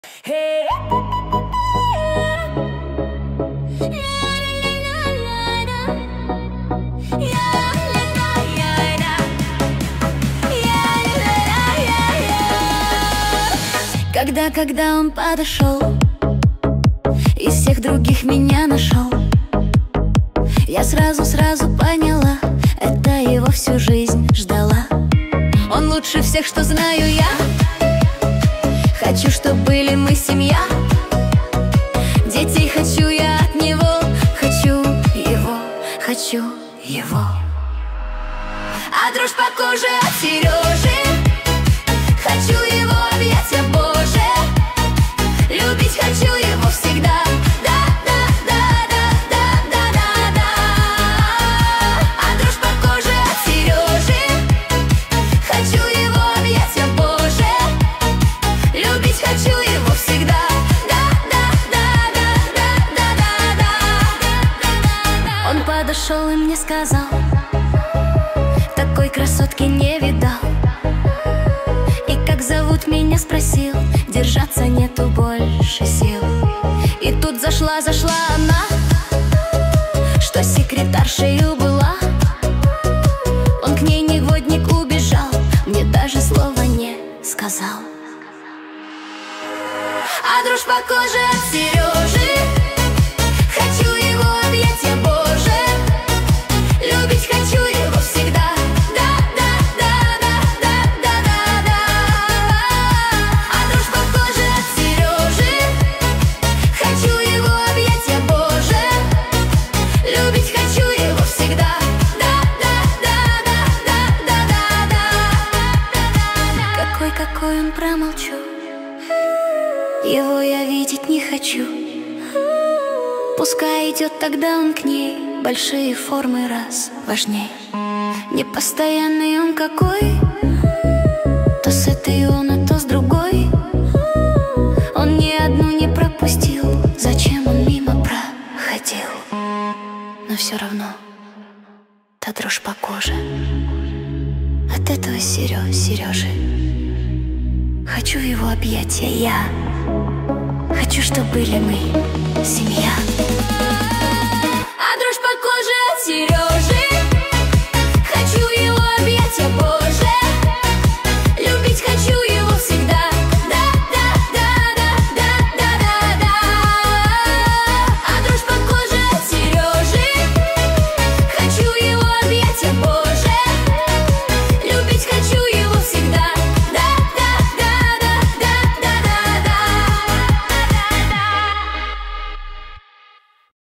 Hey. Когда он подошел, из всех других меня нашел, я сразу поняла, это его всю жизнь ждала. Он лучше всех, что знаю я. Хочу, чтоб были мы семья. Детей хочу я от него. Хочу его. А дрожь по коже от Сережи. Хочу его объятия, Боже. Любить хочу его всегда. А дрожь по коже от Сережи. Хочу его объятия, Боже. Любить хочу его всегда. Он подошел и мне сказал: такой красотки не видал. И как зовут меня спросил, держаться нету больше сил. И тут зашла она, что секретаршею была. Он к ней негодник убежал, мне даже слова не сказал. А дрожь по коже от Сережи. Хочу его объятия, Боже. Любить хочу его всегда. А дрожь по коже от Сережи. Хочу его объятия, Боже. Любить хочу его всегда. Какой он, промолчу. Его я видеть не хочу. Пускай идет тогда он к ней. Большие формы раз важней. Непостоянный он какой. То с этой он, а то с другой. Он ни одну не пропустил. Зачем он мимо проходил? Но все равно та дрожь по коже от этого Сережи. Хочу его объятия я. Хочу, чтобы были мы семья. А дрожь по коже от Сережи.